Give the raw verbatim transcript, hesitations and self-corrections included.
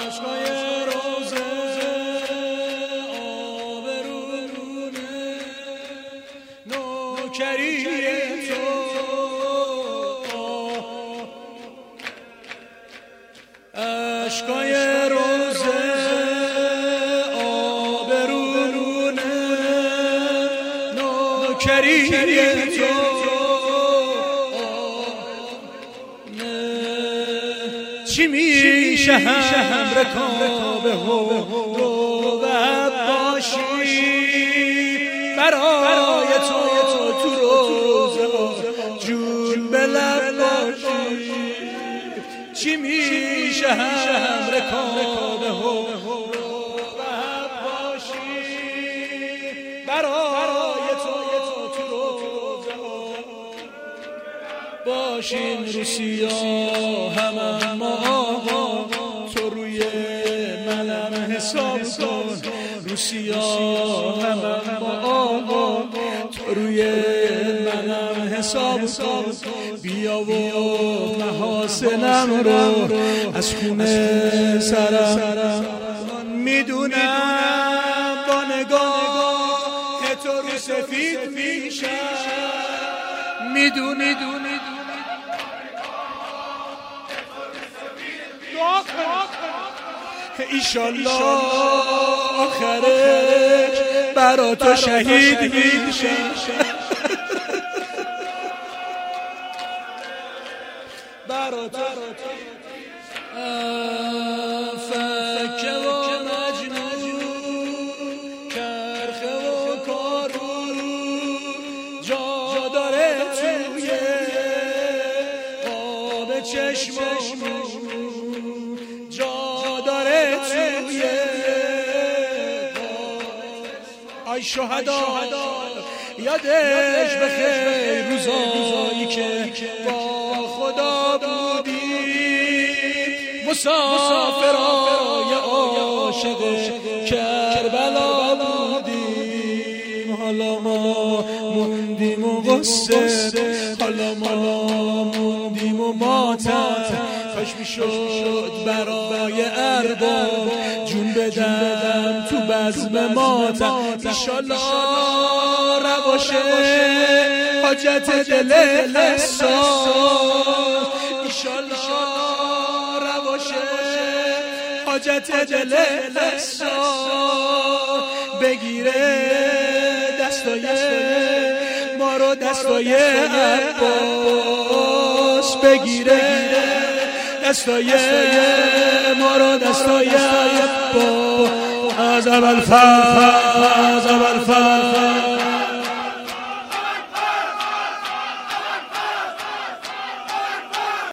عشقای روزه آبرونه نوکری تو عشقای روزه آبرونه نوکری تو چی میشه هم رکابه و روبت باشی برای تو تو روزه جون به لب باشی چی میشه هم رکابه و روبت باشی برای تو تو روزه باشین روسیا هم اما آقا تو روی منم حساب کن روسیا هم اما آقا تو روی منم حساب کن بیا و محاسنم رو از خونه سرم میدونم با نگاه تو رو سفید میشم میدونی دونی ایشالله آخرش برا تو شهید میشه برا تو فکه و مجنون کرخه و کارو جا داره توی آب چشممون ای شهدا یادش بخیر روزایی که با خدا بودی مسافرای عاشق کربلا بودیم حالا ما موندیم و غصه حالا ما موندیم و ماتم کاش میشد برای ارباب جون بدم تو بزم ماتم ایشالله رواشه حاجت دل حسان ایشالله رواشه حاجت دل حسان بگیره دستای ما رو دستای عباس بگیره دستای ما رو دستای عباس از اول فرد از اول فرد